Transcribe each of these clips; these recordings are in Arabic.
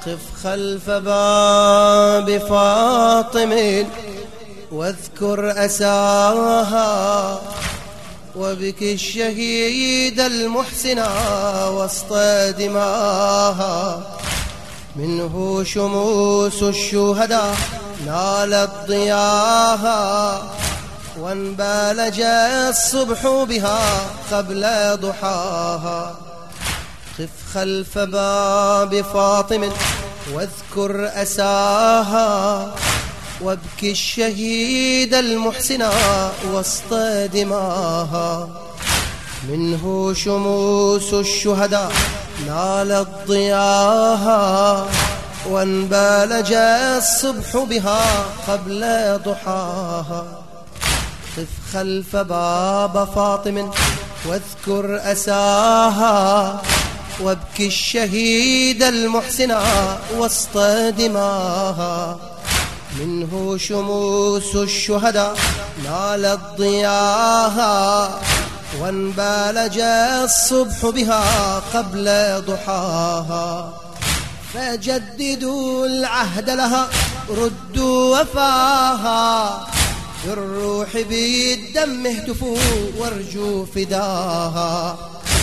قف خلف باب فاطم واذكر أساها، وبكي الشهيد المحسن وسط دماها. منه شموس الشهداء نالت ضياها، وانبالج الصبح بها قبل ضحاها. قف خلف باب فاطم واذكر أساها، وابكي الشهيد المحسن وسط دماها. منه شموس الشهداء نالت ضياها، وانبالج الصبح بها قبل ضحاها. قف خلف باب فاطم واذكر أساها، وابكي الشهيد المحسن وسط دماها. منه شموس الشهداء نالت ضياها، وانبالج الصبح بها قبل ضحاها. فجددوا العهد لها ردوا وفاها، بالروح بالدم اهتفوا وارجوا فداها.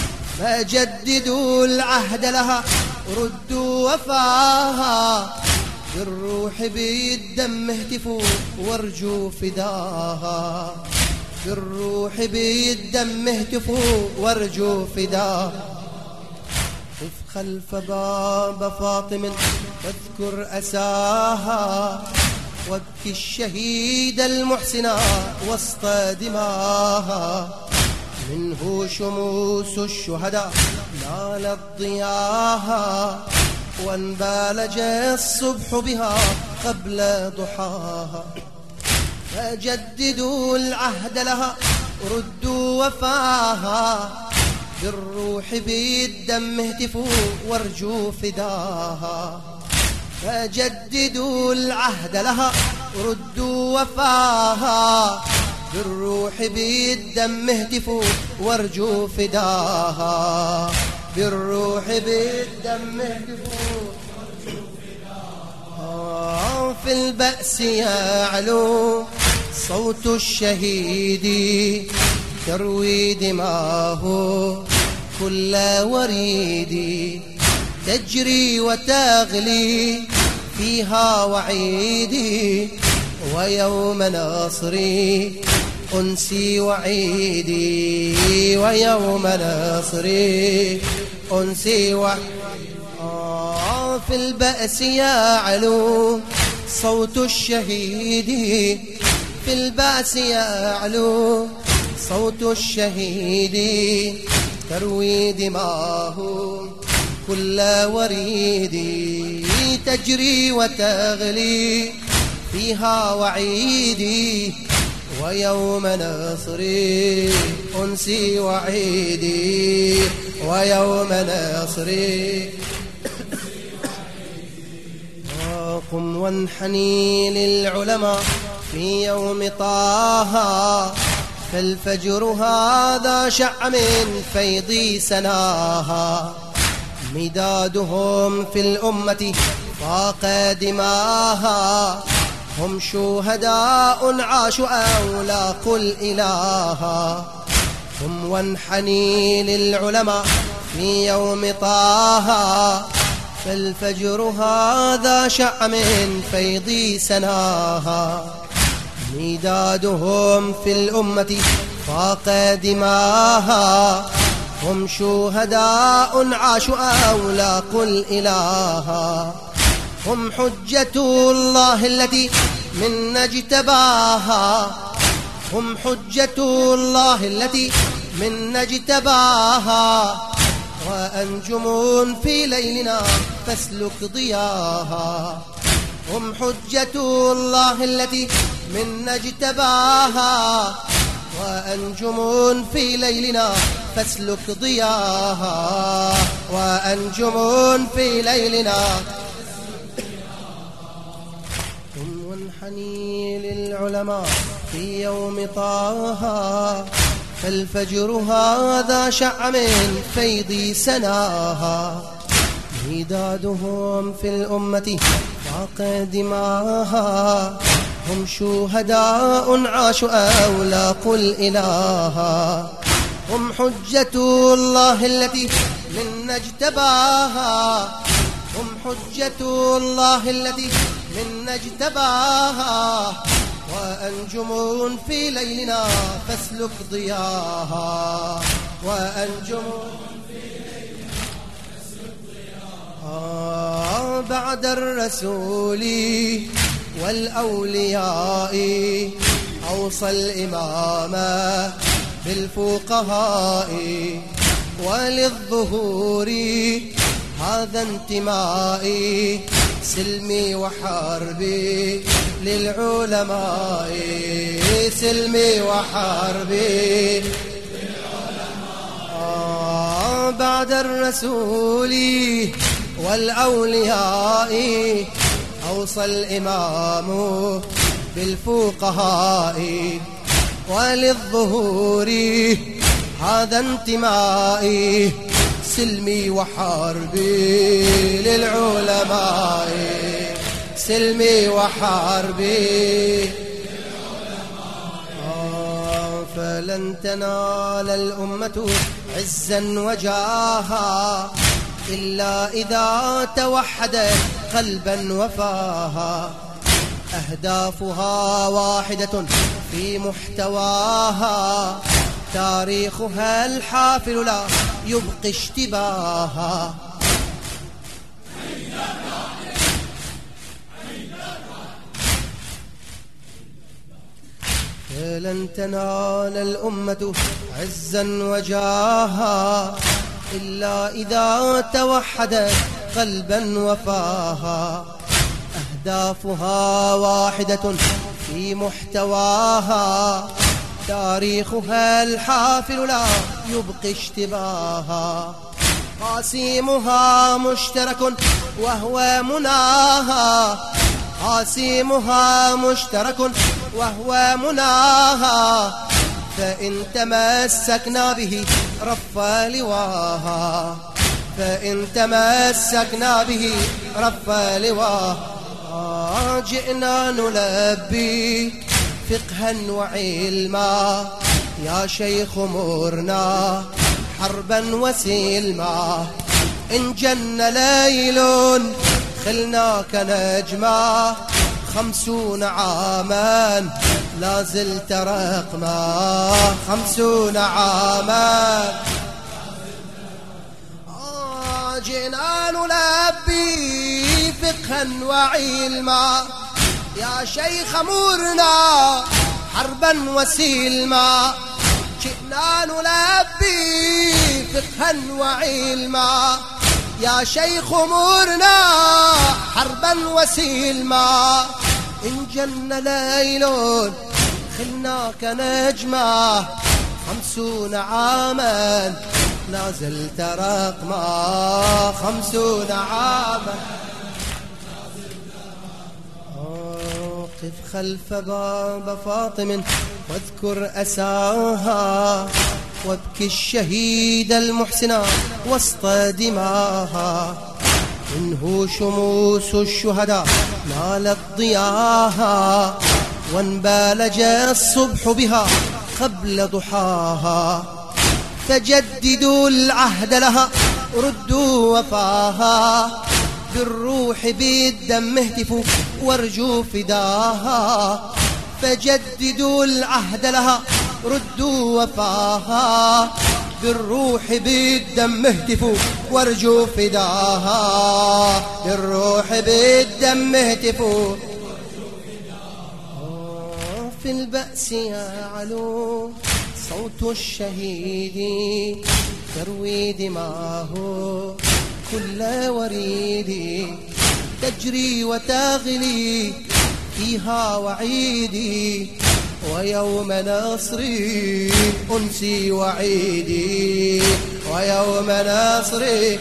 فجددوا العهد لها ردوا وفاها، بالروح بالدم اهتفوا وارجوا فداها. بالروح بالدم اهتفوا وارجوا فداها. قف خلف باب فاطم واذكر أساها، وابكي الشهيد المحسن وسط دماها. منه شموس الشهداء نالت ضياها، وانبالج الصبح بها قبل ضحاها. فجددوا العهد لها ردوا وفاها، بالروح بالدم اهتفوا وارجوا فداها. فجددوا العهد لها ردوا وفاها، بالروح بالدم اهتفوا وارجوا فداها. بالروح بالدم اهتفوا وارجوا فداها. في البأس يعلو صوت الشهيد، تروي دماه كل وريد. تجري وتغلي فيها وعيدي، ويوم نصري أنسي وعيدي. ويوم نصري أنسي وعيدي. في البأس يعلو صوت الشهيد، في البأس يعلو صوت الشهيد. تروي دماه كل وريدي، تجري وتغلي فيها وعيدي. ويوم نصري أنسي وعيدي. ويوم نصري قم وانحني للعلماء في يوم طه، فالفجر هذا شع من فيض سناها. مدادهم في الأمة فاق دماها، هم شهداء عاشوا أو لاقوا الإله. قم وانحني للعلماء في يوم طه، فالفجر هذا شع من فيض سناها. مدادهم في الأمة فاق دماها، هم شهداء عاشوا أو لاقوا الإله. هم حجة الله التي من اجتباها، هم حجة الله التي من اجتباها. وأنجم في ليلنا فاسلك ضياها. هم حجة الله التي من اجتباها، وأنجم في ليلنا فاسلك ضياها. وأنجم في ليلنا. قم وانحني للعلماء في يوم طه، فالفجر هذا شع من فيض سناها. ميدادهم في الأمة فاق دماها هم شهداء عاشوا أولاقوا الإله هم حجة الله التي منا اجتباها هم حجة الله التي منا اجتباها وأنجم في ليلنا فاسلك ضياها وأنجم في ليلنا فاسلك ضياها بعد الرسول والأولياء أوصى الإمام بالفقهاء وللظهور هذا انتمائي سلمي وحربي للعلماء سلمي وحربي للعلماء بعد الرسول والأولياء أوصى الإمام بالفقهاء وللظهور هذا انتمائي سلمي وحربي للعلماء سلمي وحربي للعلماء فلن تنال الأمة عزا وجاها إلا إذا توحدت قلبا وفاها أهدافها واحدة في محتواها تاريخها الحافل لا يبقي اشتباها لن تنال الأمة عزا وجاها إلا إذا توحدت قلبا وفاها أهدافها واحدة في محتواها تاريخها الحافل لا يبقي اشتباها قاسمها مشترك وهو مناها قاسمها مشترك وهو مناها فإن تمسكنا به رفع لواها فإن تمسكنا به رفع لواها جئنا نلبي فقها وعلما يا شيخ مرنا حربا وسلما إن جن ليل خلناك نجما 50 عاما لا زلت رقما 50 عاما جئنا نلبي فقها وعلما يا شيخ مرنا حربا وسلما جئنا نلبي فقها وعلما يا شيخ مرنا حربا وسلما إن جن ليل خلناك نجما 50 عاما لا زلت رقما 50 عاما قف خلف باب فاطم واذكر أساها وابكي الشهيد المحسن وسط دماها منه شموس الشهداء نالت ضياها وانبالج الصبح بها قبل ضحاها فجددوا العهد لها ردوا وفاها بالروح بالدم اهتفوا وارجوا فداها فجددوا العهد لها ردوا وفاها بالروح بالدم اهتفوا وارجوا فداها بالروح بالدم اهتفوا في البأس يعلو صوت الشهيد تروي دماه كل وريد تجري وتغلي فيها وعيدي ويوم نصري أنسي وعيدي ويوم نصري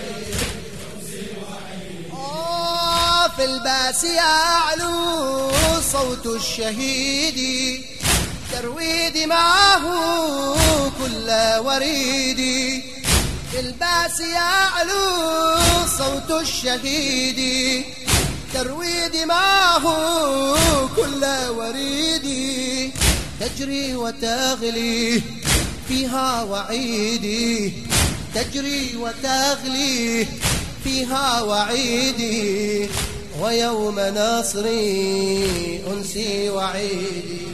في الباس يعلو صوت الشهيد تروي دماه كل وريد في الباس يعلو صوت الشهيد تروي دماه كل وريدي تجري وتغلي فيها وعيدي تجري وتغلي فيها وعيدي ويوم نصري أنسي وعيدي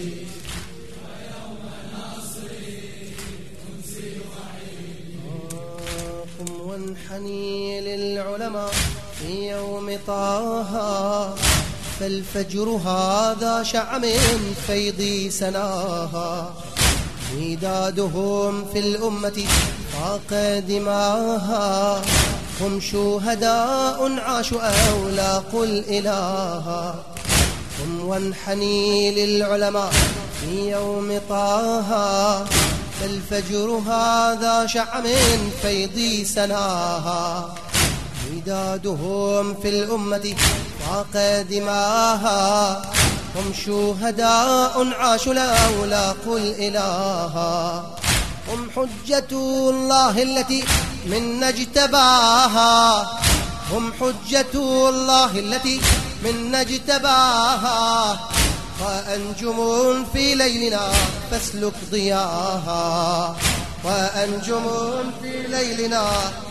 قم وانحني للعلماء في يوم طه فالفجر هذا شع من فيض سناها ودادهم في الأمة فاق دماها هم شهداء عاشوا أو لاقوا الإله قم وانحني للعلماء في يوم طه فالفجر هذا شع من فيض سناها ودادهم في الأمة فاق دماها هم شهداء عاشوا لو لاقوا الإله هم حجة الله التي منا اجتباها هم حجة الله التي منا اجتباها وأنجم في ليلنا فاسلك ضياها وأنجم في ليلنا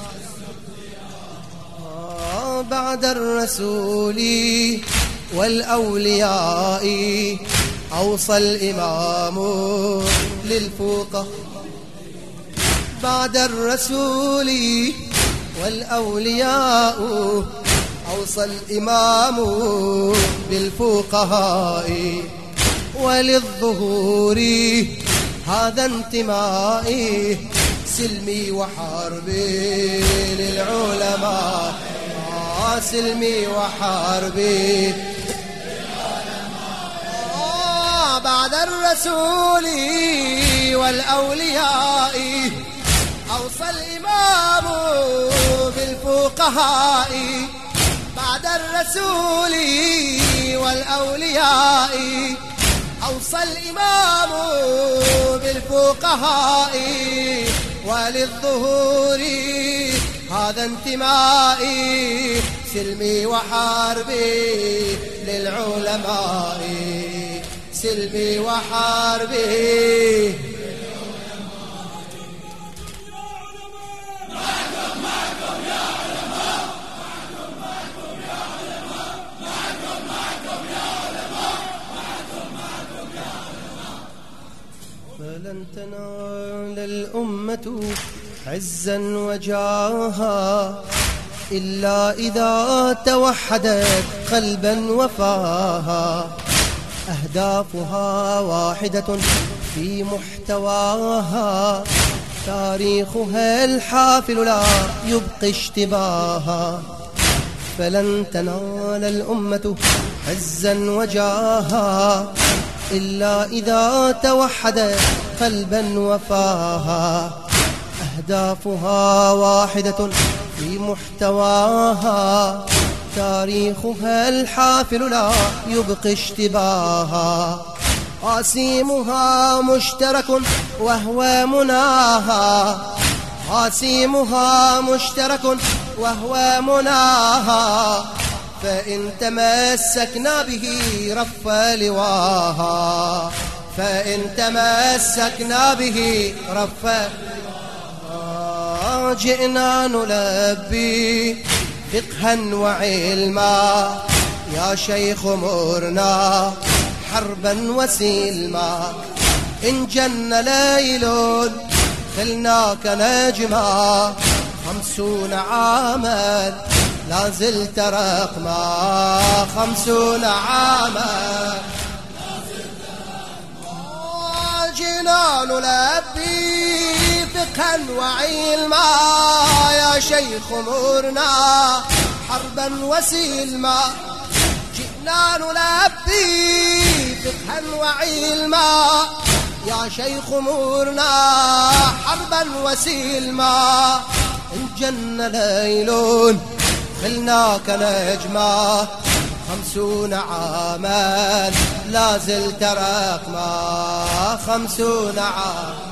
بعد الرسول والأولياء أوصى الإمام للفقهاء بعد الرسول والأولياء أوصى الإمام بالفقهاء وللظهور هذا انتمائي سلمي وحربي للعلماء سلمي وحربي بعد الرسول والأولياء أوصى الإمام بالفقهاء بعد الرسول والأولياء أوصى الإمام بالفقهاء وللظهور هذا انتمائي سلمي وحربي للعلماء سلمي وحربي فلن تنال الأمة عزا وجاها إلا إذا توحدت قلبا وفاها أهدافها واحدة في محتواها تاريخها الحافل لا يبقي اشتباها فلن تنال الأمة عزا وجاها إلا إذا توحدت قلبا وفاها أهدافها واحدة في محتواها تاريخها الحافل لا يبقي اشتباها قاسمها مشترك وهو مناها قاسمها مشترك وهو مناها فإن تمسكنا به رف لواها فإن تمسكنا به رف جئنا نلبي فقها وعلما يا شيخ مرنا حربا وسلما إن جن ليل خلناك نجما 50 عاما لا زلت رقما 50 عاما جئنا نلبي فقها وعلما يا شيخ مرنا حربا وسلما جئنا نلبي فقها وعلما يا شيخ مرنا حربا وسلما إن جن ليل خلناك نجما 50 عاما لا زلت رقما 50 عاما